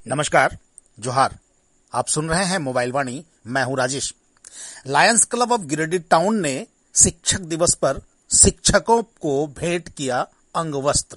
नमस्कार, जोहार। आप सुन रहे हैं मोबाइल वाणी। मैं हूं Rajesh. Lions club of Giridih town ने शिक्षक दिवस पर शिक्षकों को भेंट किया अंग वस्त्र।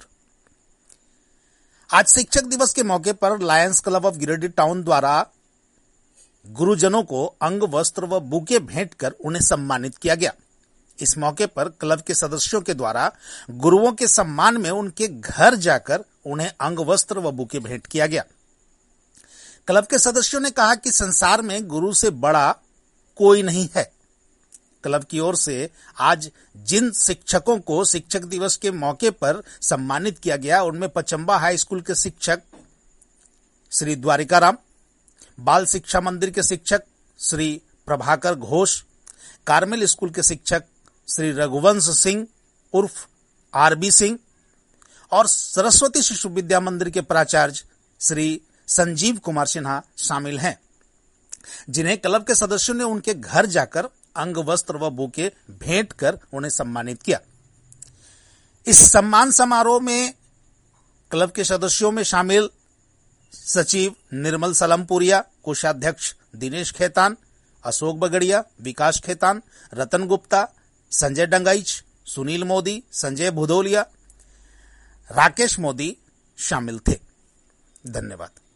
आज शिक्षक दिवस के मौके पर lions club of Giridih town द्वारा गुरुजनों को अंग वस्त्र व बुके भेंट कर उन्हें सम्मानित किया गया। इस मौके पर क्लब के सदस्यों के द्वारा गुरुओं के सम्मान में उनके घर जाकर उन्हें अंग वस्त्र व बुके भेंट किया गया। क्लब के सदस्यों ने कहा कि संसार में गुरु से बड़ा कोई नहीं है। क्लब की ओर से आज जिन शिक्षकों को शिक्षक दिवस के मौके पर सम्मानित किया गया उनमें पचम्बा हाई स्कूल के शिक्षक श्री द्वारिकाराम, बाल शिक्षा मंदिर के शिक्षक श्री प्रभाकर घोष, कार्मेल स्कूल के शिक्षक श्री रघुवंश सिंह उर्फ आरबी सिंह और सरस्वती शिशु विद्या मंदिर के प्राचार्य श्री संजीव कुमार सिन्हा शामिल हैं, जिन्हें क्लब के सदस्यों ने उनके घर जाकर अंग वस्त्र व बुके भेंट कर उन्हें सम्मानित किया। इस सम्मान समारोह में क्लब के सदस्यों में शामिल सचिव निर्मल सलमपुरिया, कोषाध्यक्ष दिनेश खेतान, अशोक बगड़िया, विकास खेतान, रतन गुप्ता, संजय डंगाइच, सुनील मोदी, संजय भुदोलिया, राकेश मोदी शामिल थे। धन्यवाद।